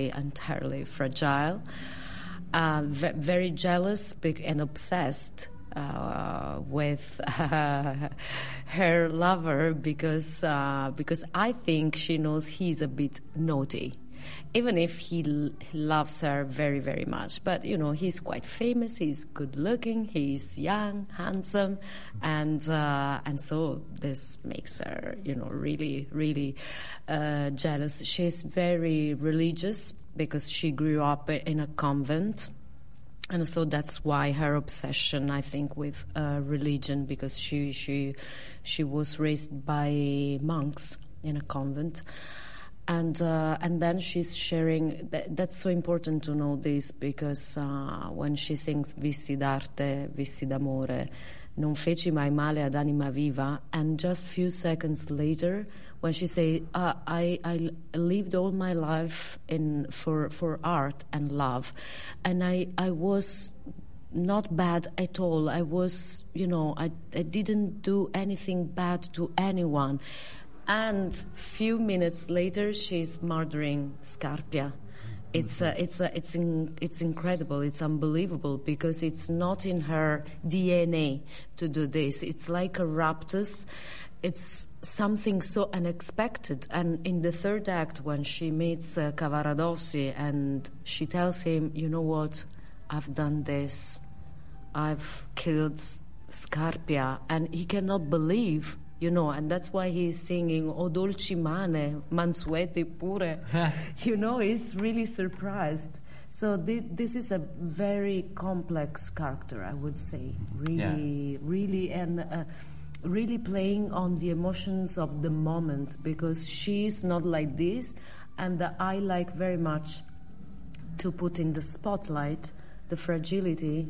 fragile, very jealous and obsessed with her lover, because I think she knows he's a bit naughty, even if he loves her very, very much. But, he's quite famous, he's good-looking, he's young, handsome, and so this makes her, really, really jealous. She's very religious because she grew up in a convent. And so that's why her obsession, I think, with religion, because she was raised by monks in a convent. And then she's sharing. That's so important to know this, because when she sings "Vissi d'arte, vissi d'amore, non feci mai male ad anima viva," and just few seconds later, when she say, "I lived all my life for art and love, and I was not bad at all. I was, I didn't do anything bad to anyone." And few minutes later, she's murdering Scarpia. It's incredible. It's unbelievable, because it's not in her DNA to do this. It's like a raptus. It's something so unexpected. And in the third act, when she meets Cavaradossi, and she tells him, "You know what? I've done this. I've killed Scarpia," and he cannot believe. And that's why he's singing "O dolci mane, mansuete pure." He's really surprised. So this is a very complex character, I would say. Really, and really playing on the emotions of the moment, because she's not like this, and I like very much to put in the spotlight the fragility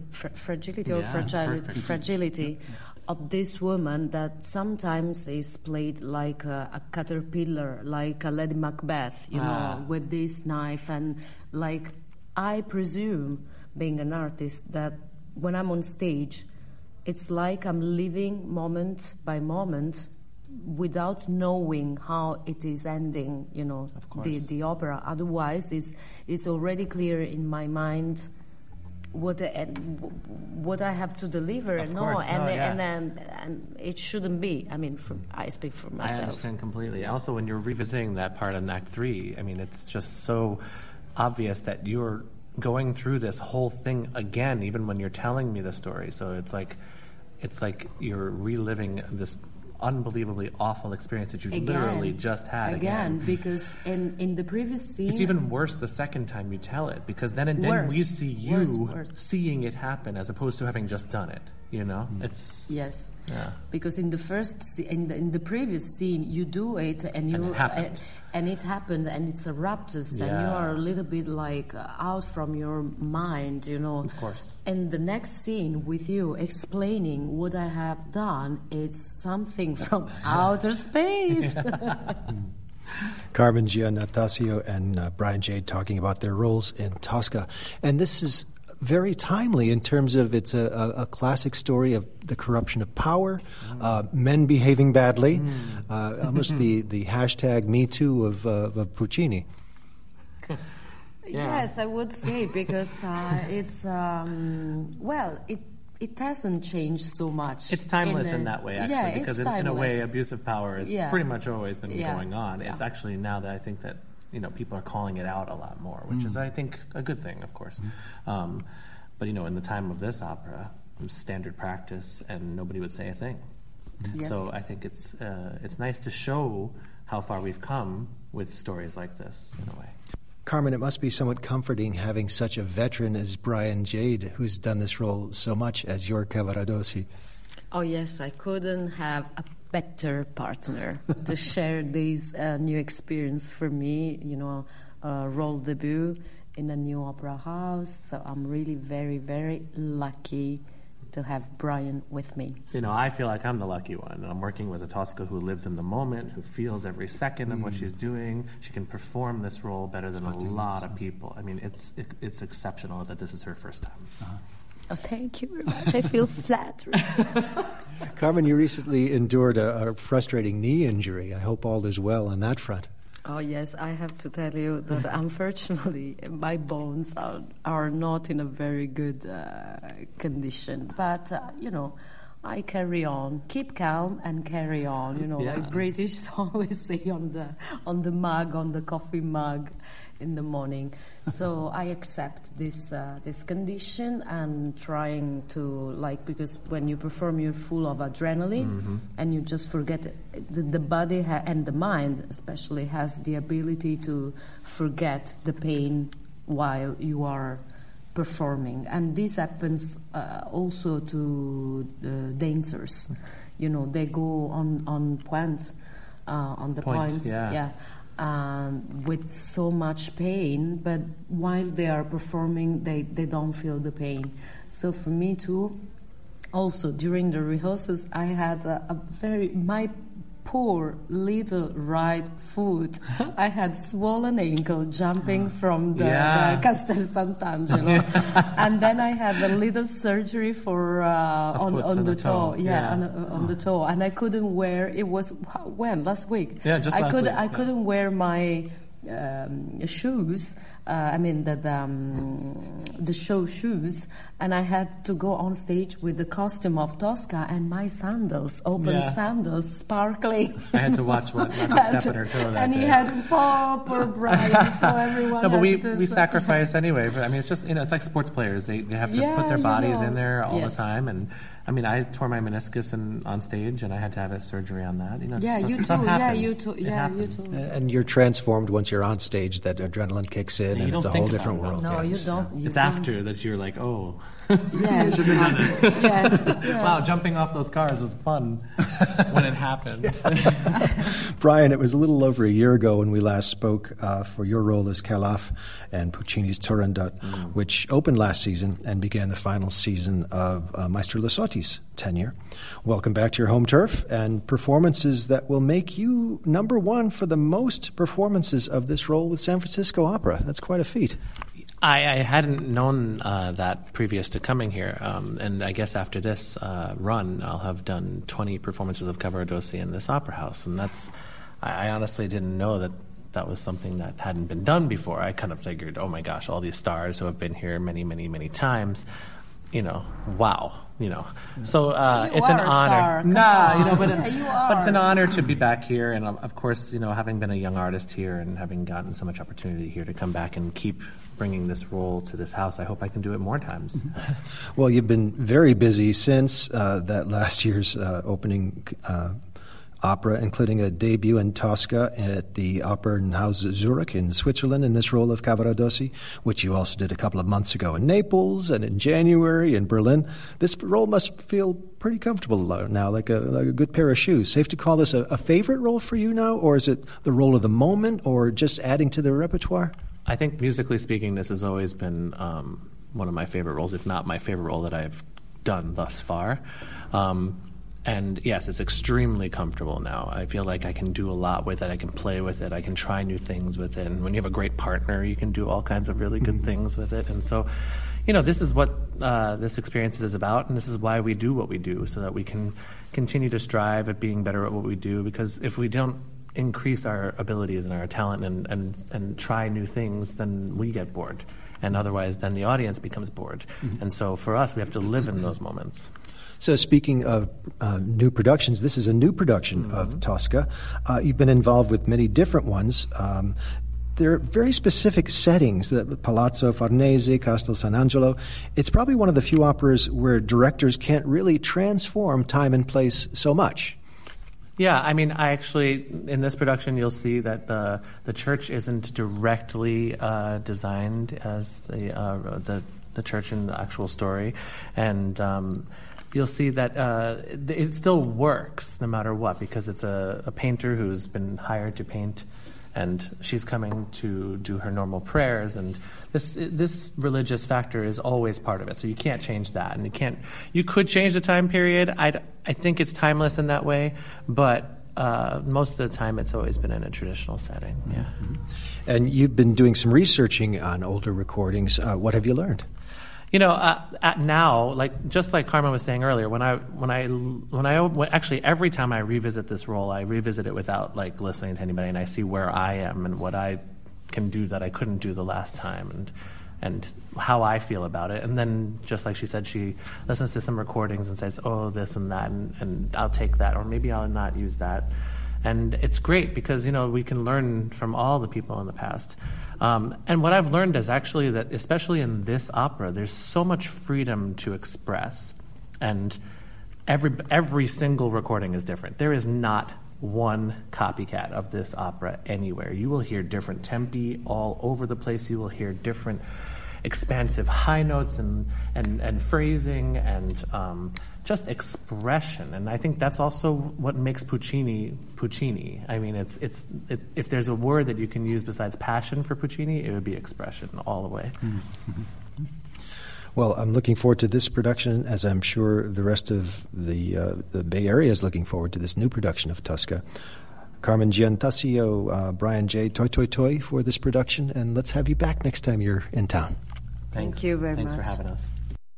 of this woman, that sometimes is played like a caterpillar, like a Lady Macbeth, with this knife. And like, I presume, being an artist, that when I'm on stage, it's like I'm living moment by moment without knowing how it is ending, the opera. Otherwise, it's already clear in my mind what I have to deliver. And it shouldn't be. I mean, I speak for myself. I understand completely. Also, when you're revisiting that part in Act 3, I mean, it's just so obvious that you're going through this whole thing again, even when you're telling me the story. So it's like you're reliving this unbelievably awful experience that you literally just had again. Because in the previous scene, it's even worse the second time you tell it, because then we see you seeing it happen as opposed to having just done it. It's because in the first in the previous scene you do it and it happened and it's a raptus and you are a little bit like out from your mind, Of course. And the next scene with you explaining what I have done, it's something from outer space. Carmen Giannattasio and Brian Jade talking about their roles in Tosca, and this is very timely in terms of it's a classic story of the corruption of power, men behaving badly, almost the hashtag Me Too of Puccini. Yes, I would say, because it's it hasn't changed so much. It's timeless in that way, actually, because in a way, abusive power has pretty much always been going on. It's actually now that I think that people are calling it out a lot more, which is, I think, a good thing, of course. But, in the time of this opera, it was standard practice, and nobody would say a thing. Yes. So I think it's nice to show how far we've come with stories like this, in a way. Carmen, it must be somewhat comforting having such a veteran as Brian Jade, who's done this role so much, as your Cavaradossi. Oh, yes, I couldn't have a better partner to share this new experience for me, role debut in a new opera house. So I'm really very, very lucky to have Brian with me. So, I feel like I'm the lucky one. And I'm working with a Tosca who lives in the moment, who feels every second of what she's doing. She can perform this role better than a lot of people. I mean, it's exceptional that this is her first time. Oh, thank you very much. I feel flattered. Carmen, you recently endured a frustrating knee injury. I hope all is well on that front. Oh, yes. I have to tell you that unfortunately my bones are not in a very good condition. But, I carry on. Keep calm and carry on. Like British always say on the mug, on the coffee mug in the morning. So I accept this condition and trying to, because when you perform, you're full of adrenaline and you just forget it. The body and the mind especially has the ability to forget the pain while you are performing, and this happens also to dancers. They go on point, on the points, with so much pain, but while they are performing, they don't feel the pain. So for me too, also during the rehearsals, I had my poor little right foot. I had swollen ankle jumping from the Castel Sant'Angelo, and then I had a little surgery for on the toe. On the toe, and I couldn't wear. It was last week. Yeah, just last week. I couldn't wear my shoes. The show shoes, and I had to go on stage with the costume of Tosca and my sandals, sandals, sparkling. I had to watch not to step on her toe that and day. He had poor Brian, so everyone. No, but we sacrifice anyway. But, it's just it's like sports players. They have to put their bodies in there all the time, and I tore my meniscus on stage, and I had to have a surgery on that. Stuff happens. You too. And you're transformed once you're on stage. That adrenaline kicks in, and it's a whole different world. No, you don't. It's after that you're like, oh, yes, yes. Wow, jumping off those cars was fun when it happened. Brian, it was a little over a year ago when we last spoke for your role as Calaf and Puccini's Turandot, which opened last season and began the final season of Maestro Lasotti's tenure. Welcome back to your home turf and performances that will make you number one for the most performances of this role with San Francisco Opera. That's quite a feat. I hadn't known that previous to coming here, and I guess after this run, I'll have done 20 performances of Cavaradossi in this opera house, and I honestly didn't know that was something that hadn't been done before. I kind of figured, oh my gosh, all these stars who have been here many, many, many times, wow, So it's an honor. But it's an honor to be back here, and of course, having been a young artist here and having gotten so much opportunity here to come back and keep bringing this role to this house, I hope I can do it more times. Well, you've been very busy since that last year's opening opera, including a debut in Tosca at the Opernhaus Zurich in Switzerland in this role of Cavaradossi, which you also did a couple of months ago in Naples and in January in Berlin. This role must feel pretty comfortable now, like a good pair of shoes. Safe to call this a favorite role for you now, or is it the role of the moment, or just adding to the repertoire? I think musically speaking, this has always been one of my favorite roles, if not my favorite role that I've done thus far. And yes, it's extremely comfortable now. I feel like I can do a lot with it. I can play with it. I can try new things with it. And when you have a great partner, you can do all kinds of really good things with it. And so, this is what this experience is about, and this is why we do what we do, so that we can continue to strive at being better at what we do. Because if we don't increase our abilities and our talent and try new things, then we get bored. And otherwise, then the audience becomes bored. And so for us, we have to live in those moments. So speaking of new productions, this is a new production of Tosca. You've been involved with many different ones. There are very specific settings, the Palazzo Farnese, Castel San Angelo. It's probably one of the few operas where directors can't really transform time and place so much. Yeah, I mean, I actually, in this production, you'll see that the church isn't directly designed as the church in the actual story, and you'll see that it still works no matter what, because it's a painter who's been hired to paint, and she's coming to do her normal prayers, and this religious factor is always part of it. So you can't change that, and you could change the time period. I think it's timeless in that way, but most of the time it's always been in a traditional setting. Yeah. And you've been doing some researching on older recordings. What have you learned? Now, just like Carmen was saying earlier, when I actually every time I revisit this role, I revisit it without listening to anybody, and I see where I am and what I can do that I couldn't do the last time, and how I feel about it. And then, just like she said, she listens to some recordings and says, "Oh, this and that," and I'll take that, or maybe I'll not use that. And it's great because we can learn from all the people in the past. And what I've learned is actually that, especially in this opera, there's so much freedom to express, and every single recording is different. There is not one copycat of this opera anywhere. You will hear different tempi all over the place. You will hear different expansive high notes and phrasing and just expression. And I think that's also what makes Puccini. I mean, if there's a word that you can use besides passion for Puccini, it would be expression all the way. Well, I'm looking forward to this production, as I'm sure the rest of the Bay Area is looking forward to this new production of Tosca. Carmen Giantasio, Brian J. Toi Toi Toi for this production, and let's have you back next time you're in town. Thanks. Thank you very much. Thanks for having us.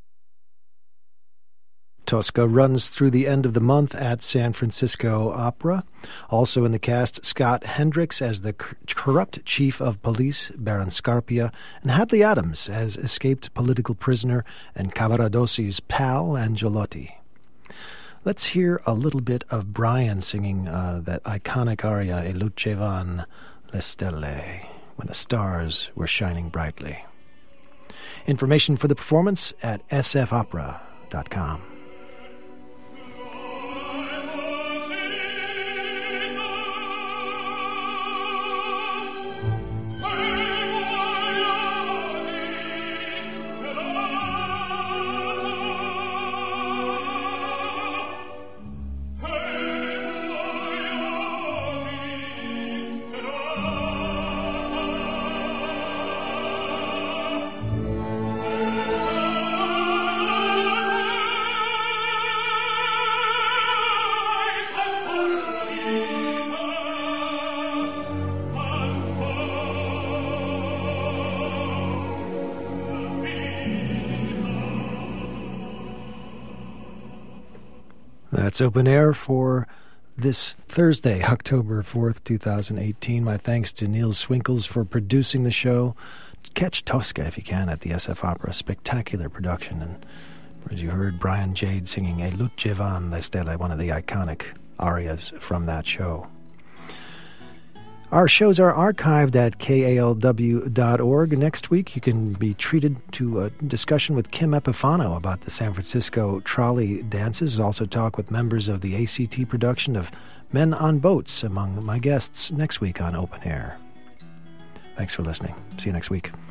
Tosca runs through the end of the month at San Francisco Opera. Also in the cast, Scott Hendricks as the corrupt chief of police, Baron Scarpia, and Hadley Adams as escaped political prisoner and Cavaradossi's pal, Angelotti. Let's hear a little bit of Brian singing that iconic aria, E lucevan le stelle, when the stars were shining brightly. Information for the performance at sfopera.com. That's Open Air for this Thursday, October 4th, 2018. My thanks to Neil Swinkels for producing the show. Catch Tosca if you can at the SF Opera. Spectacular production. And as you heard, Brian Jade singing E luce van le stelle, one of the iconic arias from that show. Our shows are archived at KALW.org. Next week, you can be treated to a discussion with Kim Epifano about the San Francisco trolley dances. Also talk with members of the ACT production of Men on Boats, among my guests next week on Open Air. Thanks for listening. See you next week.